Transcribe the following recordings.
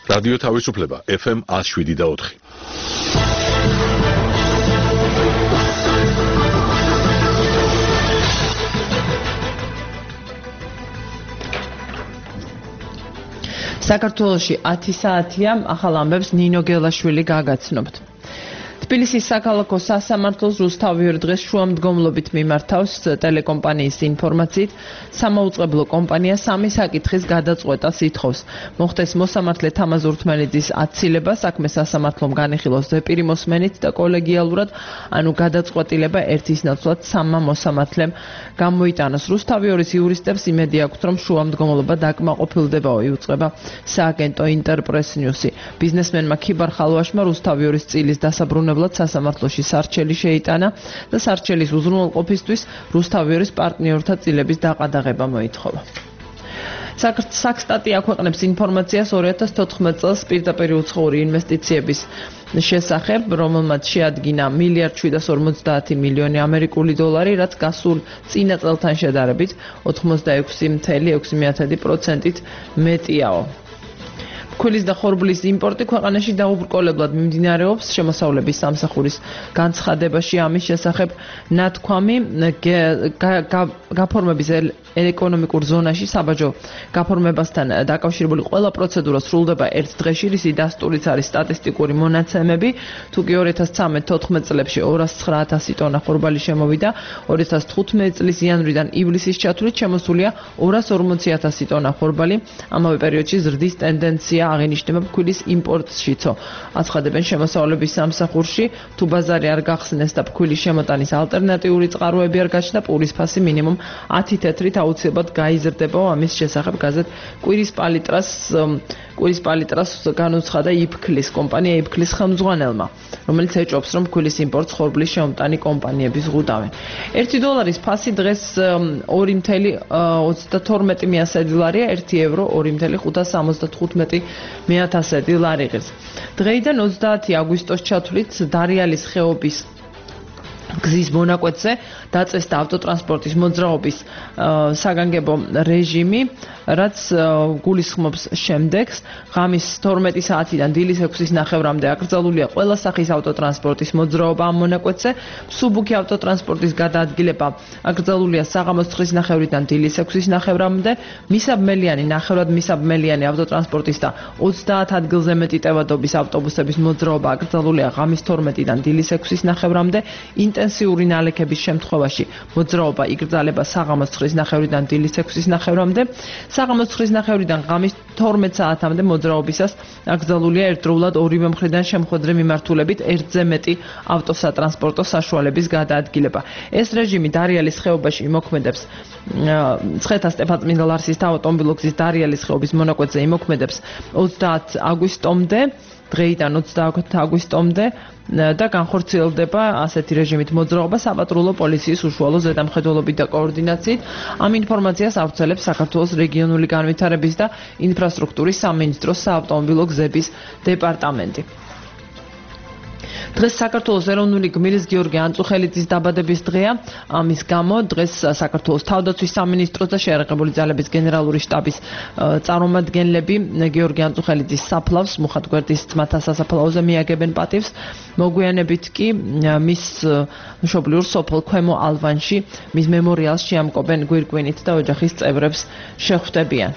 რადიო თავისუფლება FM 107.4. საქართველოში 10 საათია, ახალ ამბებს ნინო გელაშვილი გაგაცნობთ. თბილისის საქალაქო სასამართლოს რუსთავი ორ დღეს შუამდგომლობით მიმართავს ტელეკომპანიის ინფორმაციით, სამაუწყებლო კომპანია სამი საკითხის გადაწყვეტას ითხოვს. მოხდეს მოსამართლე თამაზ ურთმელიძის აცილება, საქმე სასამართლომ განიხილოს ზეპირი მოსმენით და კოლეგიალურად, ანუ გადაწყვეტილება ერთის ნაცვლად სამმა მოსამართლემ გამოიტანოს. რუსთავი ორის იურისტებს იმედი აქვთ, რომ შუამდგომლობა დაკმაყოფილდებაო, იუწყება სააგენტო ინტერპრეს ნიუსი. ბიზნესმენმა ქიბარ ხალვაშმა რუსთავი ორის წილის დასაბრუნებლად სასამართლოში სარჩელი შეიტანა და სარჩელის უზრუნველყოფისთვის რუსთავი ორის პარტნიორთა წილების დაყადაღება მოითხოვა. საქსტატი აქვეყნებს ინფორმაციას 2014 წელს პირდაპირ უცხოური ინვესტიციების შესახებ, რომელმაც შეადგინა $1.750 მილიარდი, რაც გასულ წინა წელთან შედარებით 86.6%-ით მეტიაო. ქვილის და ხორბლის იმპორტი ქვეყანაში დაუბრკოლებლად მიმდინარეობს. შემოსავლების სამსახურის განცხადებაში ამის შესახებ ნათქვამი გაფორმების ეკონომიკურ ზონაში საბაჟო გაფორმებასთან დაკავშირებული ყველა პროცედურა სრულდება ერთ დღეში. რისი დასტურიც არის სტატისტიკური მონაცემები. თუ კი 2013-14 წლებში 209,000 ტონა ხორბალი შემოვიდა, 2015 წლის იანვრიდან ივლისის ჩათვლით შემოსულია 240,000 ტონა ხორბალი. ამავე პერიოდში ზრდის ტენდენცია აღინიშნება ფქვილის იმპორტშიცო. აცხადებენ შემოსავლების სამსახურში, თუ ბაზარი არ გახსნეს და ფქვილის შემოტანის ალტერნატიული წყაროები არ გაჩნდა, პურის ფასი მინიმუმ 10 თეთრით აუცილებლად გაიზრდება. ამის შესახებ გაზეთ კვირის პალიტრას განუცხადა იფქლის კომპანია იფქლის ხელმძღვანელმა, რომელიც ეჭობს, რომ ფქვილის იმპორტს ხორბლის შემოტანი კომპანიები ზღუდავენ. $1 ფასი დღეს $2.32 €1 $2.575 ღირს. დღეიდან 30 აგვისტოს ჩათვლით დარიალის ხეობის გზის მონაკვეთზე დაწესდა ავტოტრანსპორტის მოძრაობის საგანგებო რეჟიმი, რაც გულისხმობს შემდეგს. ღამის 12 საათიდან დილის 6-ის ნახევრამდე აკრძალულია ყველა სახის ავტოტრანსპორტის მოძრაობა ამ მონაკვეთზე. მსუბუქი ავტოტრანსპორტის გადაადგილება აკრძალულია საღამოს 9-ის ნახევრიდან დილის 6-ის ნახევრამდე. მისაბმელიანი, ნახევრად მისაბმელიანი ავტოტრანსპორტის და 30 ადგილზე მეტი ტევადობის ავტობუსების მოძრაობა აკრძალულია ღამის 12-დან დილის 6-ის ნახევრამდე. ინტენსიური ნალექების შემთხვევაში მოძრაობა იკრძალება საღამოს 9-ის ნახევრიდან დილის 6-ის ნახევრამდე. საღამოს 9-ის ნახევრიდან ღამის 12 საათამდე მოძრაობისას აკრძალულია ერთდროულად ორივე მხრიდან შემხვედრე მიმართულებით ერთზე მეტი ავტოსატრანსპორტო საშუალების გადაადგილება. ეს რეჟიმი დარიალის ხეობაში იმოქმედებს ცხეთა სტეფანწმინდა ლარსის ავტომობილო გზის დარიალის ხეობის მონაკვეთზე იმოქმედებს 30 აგვისტომდე, დღეიდან 20 აგვისტომდე და განხორციელდება ასეთი რეჟიმით მოძრაობა საპატრულო პოლიციის უშუალო ზედამხედველობით და კოორდინაციით. ამ ინფორმაციას ავრცელებს საქართველოს რეგიონული განვითარების და ინფრასტრუქტურის სამინისტროს საავტომობილო გზების დეპარტამენტი. დღეს საქართველოს ეროვნული გმირის გიორგი ანწუხელიძის დაბადების დღეა. ამის გამო დღეს საქართველოს თავდაცვის სამინისტროს და შეიარაღებული ძალების გენერალური შტაბის წარმომადგენლები გიორგი ანწუხელიძის საფლავს მუხად გვერდის ძმათა სასაფლაოზე მიაგებენ პატივს. მოგვიანებით კი მის მშობლიურ სოფელ ქვემო ალვანში მის მემორიალს შეამკობენ გვირგვინით და ოჯახის წევრებს შეხვდებიან.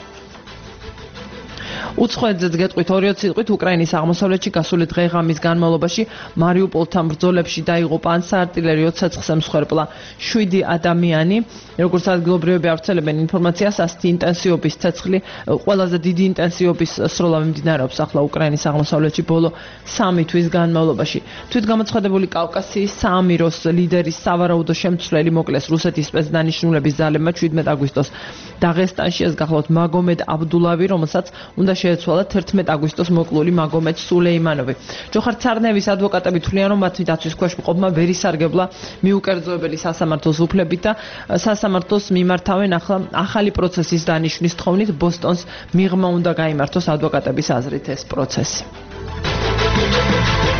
უცხოეთზეც გეტყვით 2 სიტყვით უკრაინის აღმოსავლეთში გასული დღე-ღამის განმავლობაში მარიუპოლთან ბრძოლებში დაიღო პანსაარტილერიო ცეცხლზე მსხვერპლა 7 ადამიანი. როგორც ადგილობრივები ავრცელებენ ინფორმაციას, ასეთი ინტენსივობის ცეცხლი ყველაზე დიდი ინტენსივობის სროლა მიმდინარეობს ახლა უკრაინის აღმოსავლეთში ბოლო 3 თვის განმავლობაში. თვითგამოცხადებული კავკასიის საამიროს ლიდერის სავარაუდო შემცვლელი მოკლეს რუსეთის სპეცდანიშნულების ძალებმა 17 აგვისტოს დაღესტანში. ეს გახლავთ მაგომედ აბდულავი, რომელსაც უნდა შეეცვალა 11 აგვისტოს მოკლული მაგომედ სულეიმანოვი. ჯოხარ ცარნევის ადვოკატები თვლიან, რომ მათი დაცვის ქვეშ მყოფმა ვერ ისარგებლა მიუკერძოებელი სასამართლოს უფლებით და სასამართლოს მიმართავენ ახალი პროცესის დანიშვნის თხოვნით. ბოსტონს მიღმა უნდა გაიმართოს ადვოკატების აზრით ეს პროცესი.